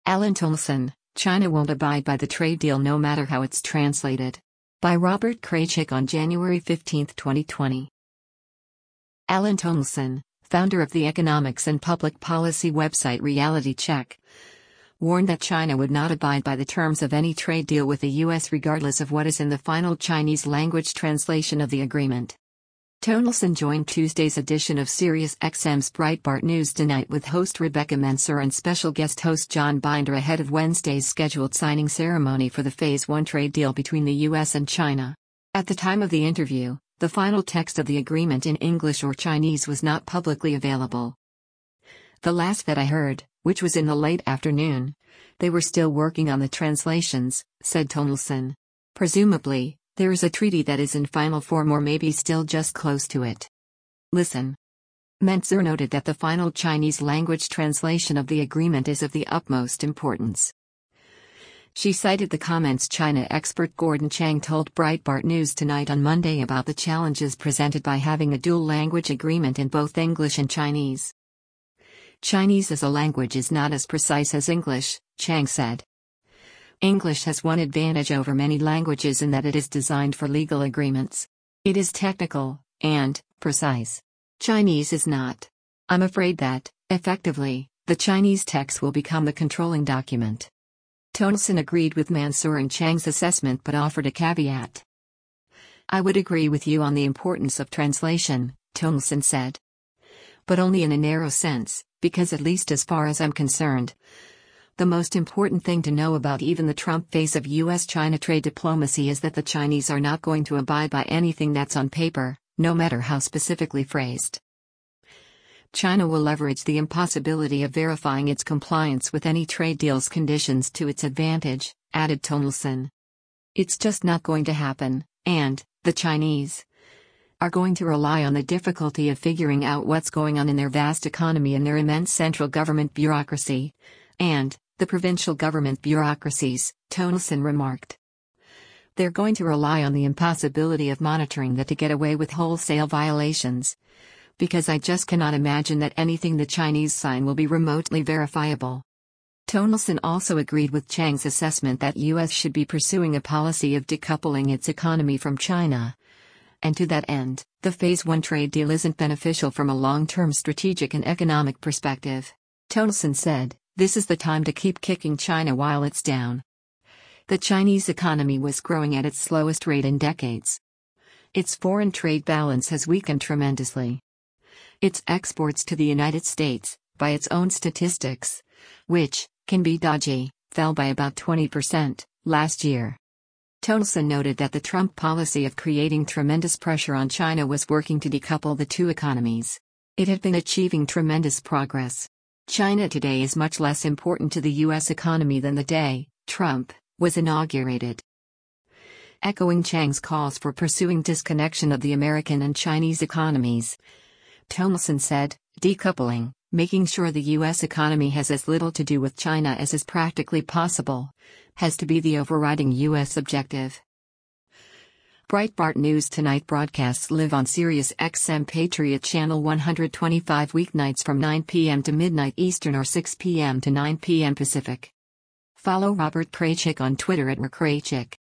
Alan Tolson, China won't abide by the trade deal no matter how it's translated. By Robert Kraychik on January 15, 2020. Alan Tolson, founder of the economics and public policy website Reality Check, warned that China would not abide by the terms of any trade deal with the U.S. regardless of what is in the final Chinese language translation of the agreement. Tolson joined Tuesday's edition of SiriusXM's Breitbart News Tonight with host Rebecca Mansour and special guest host John Binder ahead of Wednesday's scheduled signing ceremony for the Phase 1 trade deal between the U.S. and China. At the time of the interview, the final text of the agreement in English or Chinese was not publicly available. The last that I heard, which was in the late afternoon, they were still working on the translations, said Tolson. Presumably, there is a treaty that is in final form or maybe still just close to it. Listen. Mansour noted that the final Chinese language translation of the agreement is of the utmost importance. She cited the comments China expert Gordon Chang told Breitbart News Tonight on Monday about the challenges presented by having a dual language agreement in both English and Chinese. Chinese as a language is not as precise as English, Chang said. English has one advantage over many languages in that it is designed for legal agreements. It is technical and precise. Chinese is not. I'm afraid that, effectively, the Chinese text will become the controlling document. Tolson agreed with Mansour and Chang's assessment but offered a caveat. I would agree with you on the importance of translation, Tolson said. But only in a narrow sense, because at least as far as I'm concerned, the most important thing to know about even the Trump phase of U.S.-China trade diplomacy is that the Chinese are not going to abide by anything that's on paper, no matter how specifically phrased. China will leverage the impossibility of verifying its compliance with any trade deal's conditions to its advantage, added Tolson. It's just not going to happen, and the Chinese are going to rely on the difficulty of figuring out what's going on in their vast economy and their immense central government bureaucracy, and the provincial government bureaucracies, Tolson remarked. They're going to rely on the impossibility of monitoring that to get away with wholesale violations, because I just cannot imagine that anything the Chinese sign will be remotely verifiable. Tolson also agreed with Chang's assessment that U.S. should be pursuing a policy of decoupling its economy from China. And to that end, the Phase 1 trade deal isn't beneficial from a long-term strategic and economic perspective. Tolson said, this is the time to keep kicking China while it's down. The Chinese economy was growing at its slowest rate in decades. Its foreign trade balance has weakened tremendously. Its exports to the United States, by its own statistics, which can be dodgy, fell by about 20% last year. Tolson noted that the Trump policy of creating tremendous pressure on China was working to decouple the two economies. It had been achieving tremendous progress. China today is much less important to the U.S. economy than the day Trump was inaugurated. Echoing Chang's calls for pursuing disconnection of the American and Chinese economies, Tolson said, decoupling, making sure the U.S. economy has as little to do with China as is practically possible, has to be the overriding U.S. objective. Breitbart News Tonight broadcasts live on SiriusXM Patriot Channel 125 weeknights from 9 p.m. to midnight Eastern or 6 p.m. to 9 p.m. Pacific. Follow Robert Kraychik on Twitter @RKraychik.